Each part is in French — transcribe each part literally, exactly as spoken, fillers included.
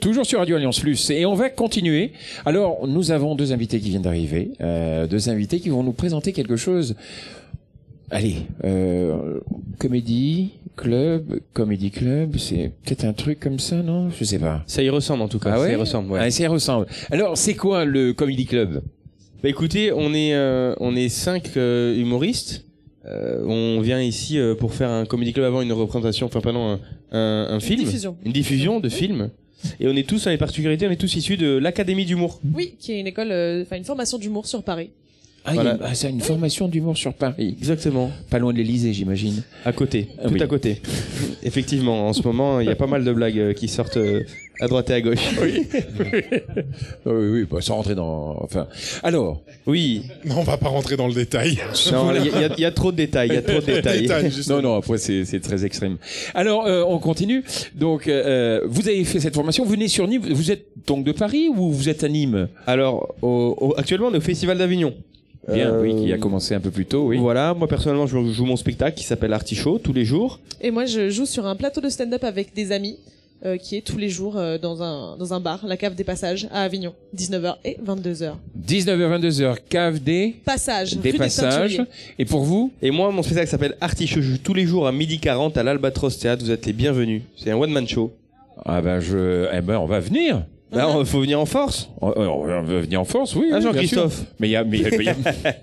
Toujours sur Radio Alliance Plus, et on va continuer. Alors, nous avons deux invités qui viennent d'arriver, euh, deux invités qui vont nous présenter quelque chose. Allez, euh, comédie club, comédie club, c'est peut-être un truc comme ça, non? Je sais pas. Ça y ressemble en tout cas. Ah ouais? Ça y ressemble. Ouais. Ah, ça y ressemble. Alors, c'est quoi le comédie club? Bah écoutez, on est euh, on est cinq euh, humoristes. Euh, on vient ici euh, pour faire un comédie club avant une représentation, enfin pardon, un, un, un film, Une diffusion. une diffusion de films. Et on est tous, à les particularités, on est tous issus de l'Académie d'humour. Oui, qui est une école, euh, enfin une formation d'humour sur Paris. Ah, Voilà. il y a, ah, c'est une formation d'humour sur Paris. Exactement. Pas loin de l'Élysée, j'imagine. À côté, Ah tout oui. à côté. Effectivement, en ce moment, il y a pas mal de blagues euh, qui sortent euh, à droite et à gauche. Oui. oui, oui, bah, sans rentrer dans... Enfin, alors... Oui. Non, on va pas rentrer dans le détail. Non, il y, a- il y a trop de détails, il y a trop de détails. Détail, justement. Non, non, après, c'est, c'est très extrême. Alors, euh, on continue. Donc, euh, vous avez fait cette formation, vous venez sur Nîmes, vous êtes donc de Paris ou vous êtes à Nîmes? Alors, au, au- actuellement, on est au Festival d'Avignon. Bien, Euh, oui, qui a commencé un peu plus tôt, oui. Voilà, moi personnellement, je joue mon spectacle qui s'appelle Artichaut tous les jours. Et moi, je joue sur un plateau de stand-up avec des amis, euh, qui est tous les jours euh, dans un dans un bar, la Cave des Passages, à Avignon, dix-neuf heures et vingt-deux heures. dix-neuf heures vingt-deux heures, cave des... Passage, Des rue passages. Teinturiers. Et pour vous? Et moi, mon spectacle s'appelle Artichaut. Je joue tous les jours à midi quarante à l'Albatros Théâtre. Vous êtes les bienvenus. C'est un one-man show. Ah ben, je... Eh ben, on va venir. Là, on- faut venir en force. On, on va venir en force, oui. Ah, oui, bien Jean-Christophe. sûr. Mais il y a... Mais, il y a- mais il y a-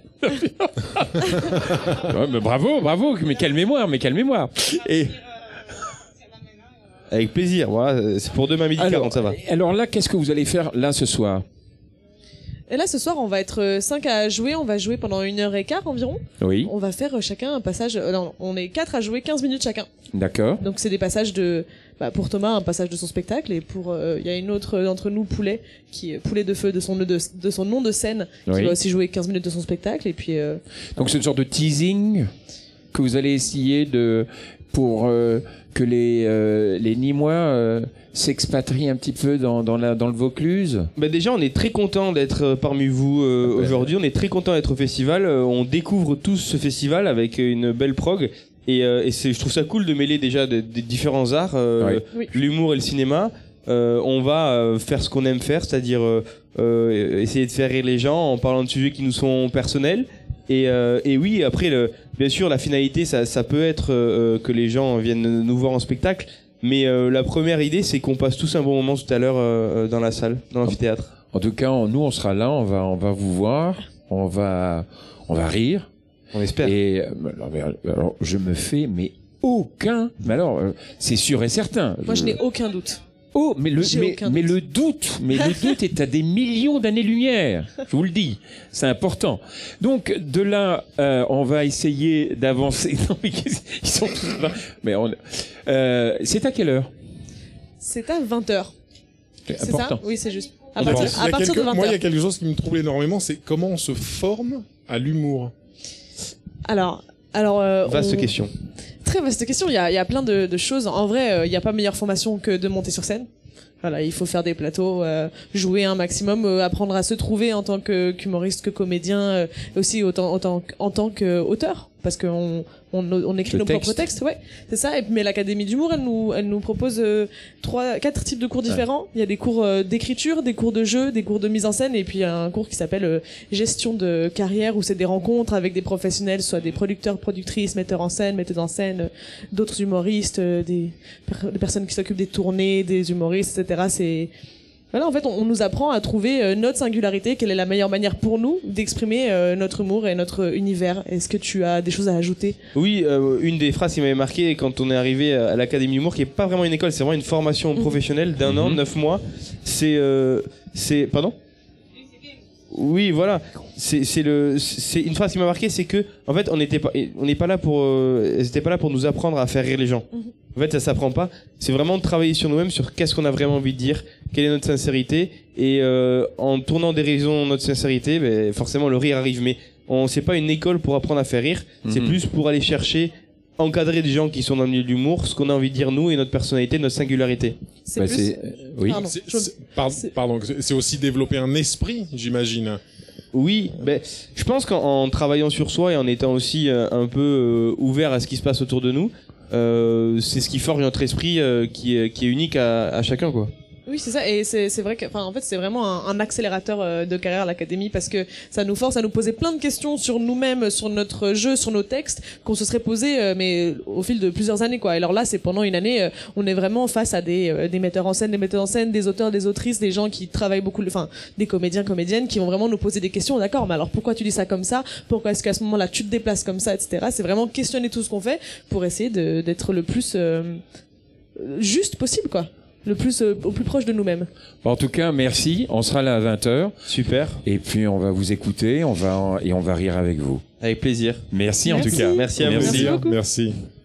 Ouais, mais bravo, bravo, mais quelle mémoire, mais quelle mémoire. Et... Avec plaisir. Voilà, c'est pour demain midi Alors, quarante, ça va. alors là, qu'est-ce que vous allez faire là ce soir? Et là, ce soir, on va être euh, cinq à jouer. On va jouer pendant une heure et quart environ. Oui, On va faire euh, chacun un passage. euh, non, on est quatre à jouer quinze minutes chacun. d'accord. Donc c'est des passages de, bah, pour Thomas, un passage de son spectacle, et pour, il y a une autre d'entre nous, Poulet, qui est Poulet de Feu, de son, de, de son nom de scène, qui Oui. va aussi jouer quinze minutes de son spectacle, et puis, euh, Donc c'est une sorte de teasing que vous allez essayer de pour euh, que les euh, les Nîmois euh, s'expatrient un petit peu dans dans la dans le Vaucluse. Bah déjà, on est très content d'être euh, parmi vous euh, Ouais. aujourd'hui. On est très content d'être au festival. Euh, on découvre tous ce festival avec une belle prog. Et, euh, et c'est, je trouve ça cool de mêler déjà des des différents arts, euh, Oui. Oui. l'humour et le cinéma. Euh, on va euh, faire ce qu'on aime faire, c'est-à-dire euh, euh, essayer de faire rire les gens en parlant de sujets qui nous sont personnels. Et, euh, et oui, après, le, bien sûr, la finalité, ça, ça peut être euh, que les gens viennent nous voir en spectacle. Mais euh, la première idée, c'est qu'on passe tous un bon moment tout à l'heure euh, dans la salle, dans l'amphithéâtre. En tout cas, on- nous on sera là, on va on va vous voir, on va on va rire. On espère. Et euh, alors, mais, alors, je me fais mais aucun. Mais alors, euh, c'est sûr et certain. moi je n'ai aucun doute. Oh, mais le, J'ai mais, aucun mais doute. le doute, mais le doute est à des millions d'années-lumière. Je vous le dis, c'est important. Donc de là, euh, on va essayer d'avancer. Non, mais qu'est-ce- ils sont tous là. Mais on, euh, c'est à quelle heure? C'est à vingt heures. C'est important. ça? Oui, c'est juste. À Il y a- partir, il y à a partir quelque- de vingt Moi, il y a heures. quelque chose qui me trouble énormément, c'est comment on se forme à l'humour. Alors, alors, euh, Vaste on- question. Très vaste question. Il y a, il y a plein de, de choses. En vrai, euh, il n'y a pas meilleure formation que de monter sur scène. Voilà, il faut faire des plateaux, euh, jouer un maximum, euh, apprendre à se trouver en tant que qu'humoriste, que comédien, euh, aussi autant, autant, en tant qu'auteur, parce qu'on on, on écrit Le nos texte. propres textes, ouais, c'est ça. Et, mais l'Académie d'humour, elle nous, elle nous propose euh, trois, quatre types de cours différents. Il y a des cours euh, d'écriture, des cours de jeu, des cours de mise en scène, et puis un cours qui s'appelle euh, gestion de carrière, où c'est des rencontres avec des professionnels, soit des producteurs, productrices, metteurs en scène, metteuses en scène, euh, d'autres humoristes, euh, des, per- des personnes qui s'occupent des tournées, des humoristes, et cetera. C'est voilà, en fait, on, on nous apprend à trouver euh, notre singularité, quelle est la meilleure manière pour nous d'exprimer euh, notre humour et notre univers. Est-ce que tu as des choses à ajouter? Oui, euh, une des phrases qui m'avait marqué quand on est arrivé à l'Académie d'humour, qui est pas vraiment une école, c'est vraiment une formation Mhm. professionnelle d'un an, Mhm. neuf mois. C'est, euh, c'est, pardon. Oui, voilà. C'est, c'est le, c'est une phrase qui m'a marqué, c'est que, en fait, on n'était pas, on n'est pas là pour, euh, elles étaient pas là pour nous apprendre à faire rire les gens. Mhm. En fait, ça s'apprend pas. C'est vraiment de travailler sur nous-mêmes, sur qu'est-ce qu'on a vraiment envie de dire, quelle est notre sincérité, et euh, en tournant des raisons notre sincérité, ben, forcément le rire arrive. Mais on, c'est pas une école pour apprendre à faire rire. C'est Mhm. plus pour aller chercher, encadrer des gens qui sont dans le milieu de l'humour, ce qu'on a envie de dire nous et notre personnalité, notre singularité. C'est Bah, plus. c'est- euh, oui. Pardon. C'est- je- c'est- par- c'est- Pardon, c'est c'est aussi développer un esprit, j'imagine. Oui, ben, je pense qu'en en travaillant sur soi et en étant aussi euh, un peu euh, ouvert à ce qui se passe autour de nous, euh, c'est ce qui forge notre esprit euh, qui, est, qui est unique à, à chacun, quoi. Oui, c'est ça. Et c'est, c'est vrai que, enfin, en fait, c'est vraiment un, un accélérateur euh, de carrière, l'académie, parce que ça nous force à nous poser plein de questions sur nous-mêmes, sur notre jeu, sur nos textes, qu'on se serait posé, euh, mais au fil de plusieurs années, quoi. Et alors là, c'est pendant une année, euh, on est vraiment face à des, euh, des metteurs en scène, des metteurs en scène, des auteurs, des autrices, des gens qui travaillent beaucoup, enfin, des comédiens, comédiennes, qui vont vraiment nous poser des questions. D'accord, mais alors pourquoi tu dis ça comme ça? Pourquoi est-ce qu'à ce moment-là, tu te déplaces comme ça, et cetera. C'est vraiment questionner tout ce qu'on fait pour essayer de, d'être le plus euh, juste possible, quoi. Le plus euh, au plus proche de nous-mêmes. En tout cas, merci. On sera là à vingt heures. Super. Et puis, on va vous écouter on va, et on va rire avec vous. Avec plaisir. Merci, Merci. en tout cas. Merci à vous. Merci beaucoup. Merci.